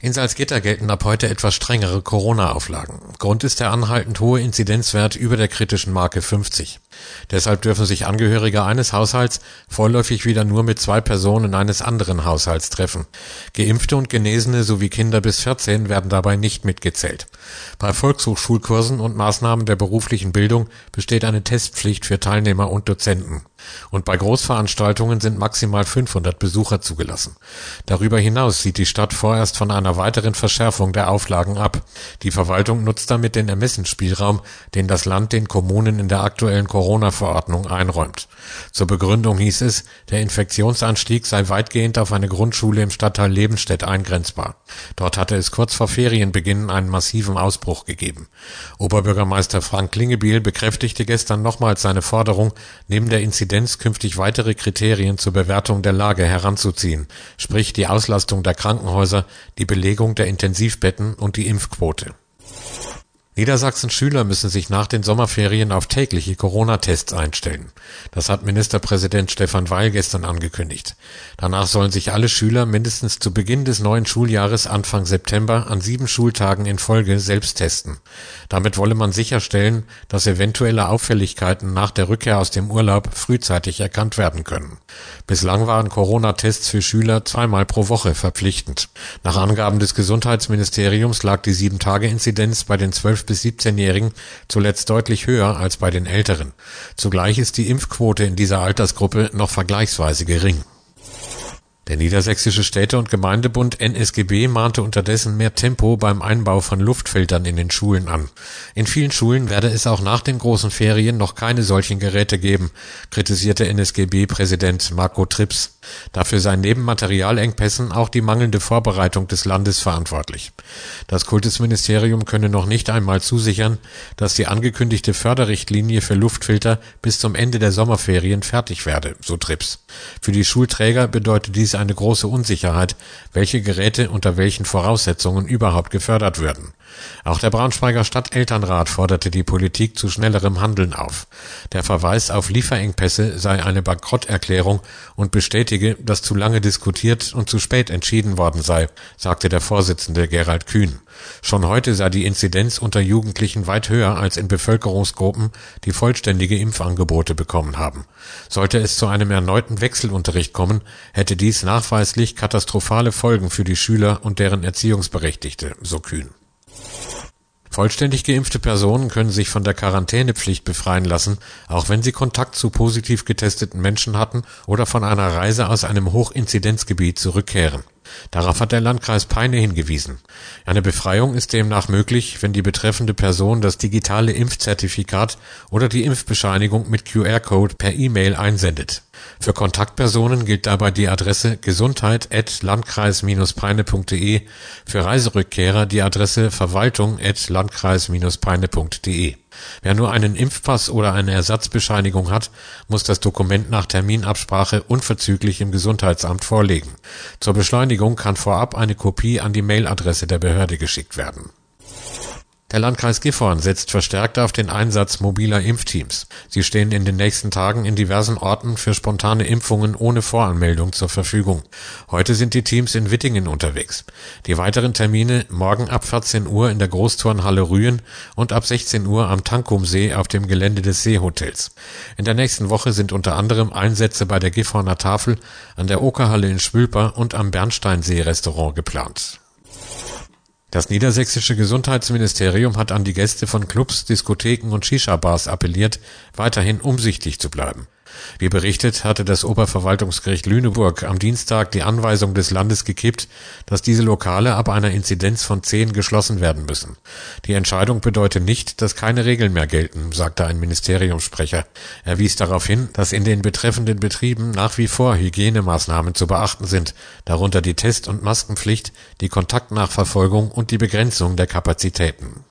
In Salzgitter gelten ab heute etwas strengere Corona-Auflagen. Grund ist der anhaltend hohe Inzidenzwert über der kritischen Marke 50. Deshalb dürfen sich Angehörige eines Haushalts vorläufig wieder nur mit 2 Personen eines anderen Haushalts treffen. Geimpfte und Genesene sowie Kinder bis 14 werden dabei nicht mitgezählt. Bei Volkshochschulkursen und Maßnahmen der beruflichen Bildung besteht eine Testpflicht für Teilnehmer und Dozenten. Und bei Großveranstaltungen sind maximal 500 Besucher zugelassen. Darüber hinaus sieht die Stadt vorerst von einer weiteren Verschärfung der Auflagen ab. Die Verwaltung nutzt damit den Ermessensspielraum, den das Land den Kommunen in der aktuellen Corona-Verordnung einräumt. Zur Begründung hieß es, der Infektionsanstieg sei weitgehend auf eine Grundschule im Stadtteil Lebenstedt eingrenzbar. Dort hatte es kurz vor Ferienbeginn einen massiven Ausbruch gegeben. Oberbürgermeister Frank Klingebiel bekräftigte gestern nochmals seine Forderung, neben der Inzidenz künftig weitere Kriterien zur Bewertung der Lage heranzuziehen, sprich die Auslastung der Krankenhäuser, die Belegung der Intensivbetten und die Impfquote. Niedersachsens Schüler müssen sich nach den Sommerferien auf tägliche Corona-Tests einstellen. Das hat Ministerpräsident Stefan Weil gestern angekündigt. Danach sollen sich alle Schüler mindestens zu Beginn des neuen Schuljahres Anfang September an 7 Schultagen in Folge selbst testen. Damit wolle man sicherstellen, dass eventuelle Auffälligkeiten nach der Rückkehr aus dem Urlaub frühzeitig erkannt werden können. Bislang waren Corona-Tests für Schüler 2-mal pro Woche verpflichtend. Nach Angaben des Gesundheitsministeriums lag die 7-Tage-Inzidenz bei den 12- bis 17-Jährigen zuletzt deutlich höher als bei den Älteren. Zugleich ist die Impfquote in dieser Altersgruppe noch vergleichsweise gering. Der Niedersächsische Städte- und Gemeindebund NSGB mahnte unterdessen mehr Tempo beim Einbau von Luftfiltern in den Schulen an. In vielen Schulen werde es auch nach den großen Ferien noch keine solchen Geräte geben, kritisierte NSGB-Präsident Marco Trips. Dafür sei neben Materialengpässen auch die mangelnde Vorbereitung des Landes verantwortlich. Das Kultusministerium könne noch nicht einmal zusichern, dass die angekündigte Förderrichtlinie für Luftfilter bis zum Ende der Sommerferien fertig werde, so Trips. Für die Schulträger bedeutet dies eine große Unsicherheit, welche Geräte unter welchen Voraussetzungen überhaupt gefördert würden. Auch der Braunschweiger Stadtelternrat forderte die Politik zu schnellerem Handeln auf. Der Verweis auf Lieferengpässe sei eine Bankrotterklärung und bestätige, dass zu lange diskutiert und zu spät entschieden worden sei, sagte der Vorsitzende Gerald Kühn. Schon heute sei die Inzidenz unter Jugendlichen weit höher als in Bevölkerungsgruppen, die vollständige Impfangebote bekommen haben. Sollte es zu einem erneuten Wechselunterricht kommen, hätte dies nachweislich katastrophale Folgen für die Schüler und deren Erziehungsberechtigte, so Kühn. Vollständig geimpfte Personen können sich von der Quarantänepflicht befreien lassen, auch wenn sie Kontakt zu positiv getesteten Menschen hatten oder von einer Reise aus einem Hochinzidenzgebiet zurückkehren. Darauf hat der Landkreis Peine hingewiesen. Eine Befreiung ist demnach möglich, wenn die betreffende Person das digitale Impfzertifikat oder die Impfbescheinigung mit QR-Code per E-Mail einsendet. Für Kontaktpersonen gilt dabei die Adresse gesundheit@landkreis-peine.de, für Reiserückkehrer die Adresse verwaltung@landkreis-peine.de. Wer nur einen Impfpass oder eine Ersatzbescheinigung hat, muss das Dokument nach Terminabsprache unverzüglich im Gesundheitsamt vorlegen. Zur Beschleunigung kann vorab eine Kopie an die Mailadresse der Behörde geschickt werden. Der Landkreis Gifhorn setzt verstärkt auf den Einsatz mobiler Impfteams. Sie stehen in den nächsten Tagen in diversen Orten für spontane Impfungen ohne Voranmeldung zur Verfügung. Heute sind die Teams in Wittingen unterwegs. Die weiteren Termine morgen ab 14 Uhr in der Großturnhalle Rühen und ab 16 Uhr am Tankumsee auf dem Gelände des Seehotels. In der nächsten Woche sind unter anderem Einsätze bei der Gifhorner Tafel, an der Okerhalle in Schwülper und am Bernsteinsee-Restaurant geplant. Das niedersächsische Gesundheitsministerium hat an die Gäste von Clubs, Diskotheken und Shisha-Bars appelliert, weiterhin umsichtig zu bleiben. Wie berichtet, hatte das Oberverwaltungsgericht Lüneburg am Dienstag die Anweisung des Landes gekippt, dass diese Lokale ab einer Inzidenz von 10 geschlossen werden müssen. Die Entscheidung bedeutet nicht, dass keine Regeln mehr gelten, sagte ein Ministeriumssprecher. Er wies darauf hin, dass in den betreffenden Betrieben nach wie vor Hygienemaßnahmen zu beachten sind, darunter die Test- und Maskenpflicht, die Kontaktnachverfolgung und die Begrenzung der Kapazitäten.